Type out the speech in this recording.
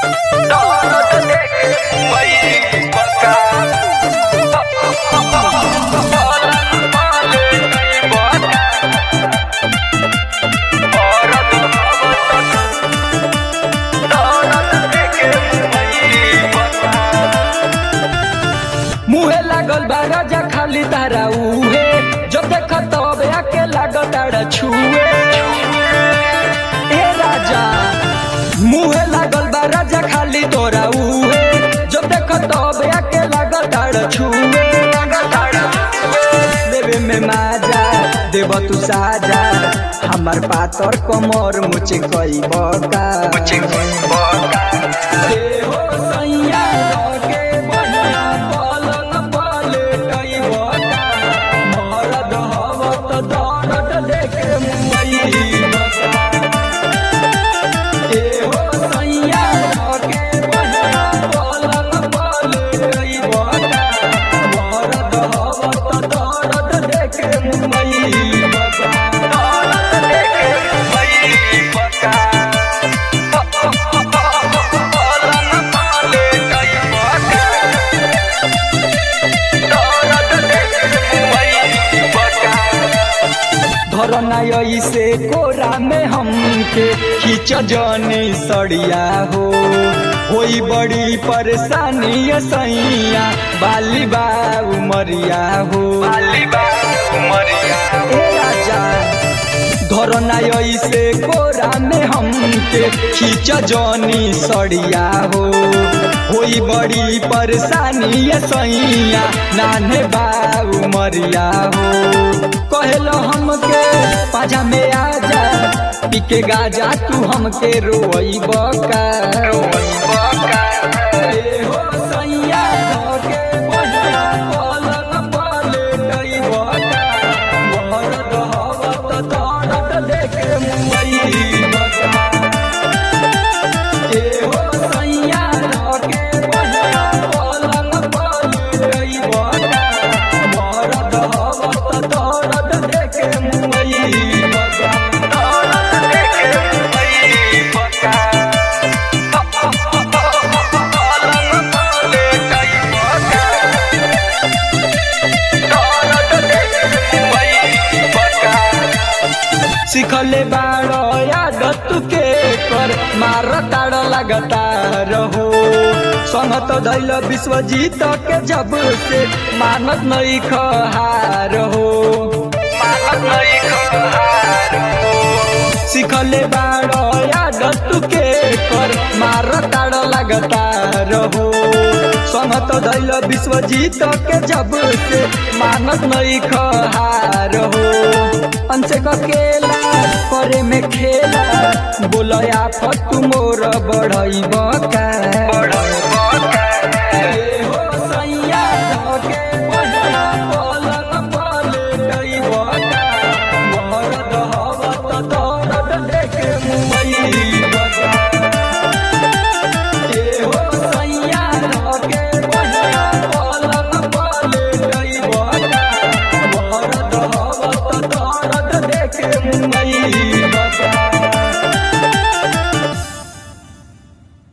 मुहे लागल बा राजा खाली तारा उहे जब देख तब आके लागल तारा छुए ए राजा मुहे लागल बा राजा खाली तोरा उहे जब देख तब आके लागल तारा छुए देवे में माजा देव तू साजा हमार पातर कमर मुझे कई बका से कोरा में हमके खींच जनी सड़िया हो होई बड़ी परेशानी सैया बाली बा उमरिया हो राजा धरना से कोरा में हमके खींच जनी सड़िया हो होई बड़ी परेशानी सैया नाने बा उमरिया हो कहलो हमके पाजा में आजा पीके गाजा तू हमके रोई बका हो सैया के बहिया पलंग पाले गई बका मरद हवत दर्द देखे मुई बका हो सैया के बहिया पलंग पाले गई बका मरद हवत दर्द देखे मुई सिखले बाड़ो आदत के कर मार ताड़ लगता रहो संगत दैल विश्वजीत के जब से मानत नहीं खहार हो सिखले बाड़ो आदत के कर मार ताड़ लगता रहो संगत दैल विश्वजीत के जब से मानत नहीं खहार हो अंश केला करे में खेला बोलया फतु मोर बढ़ई बका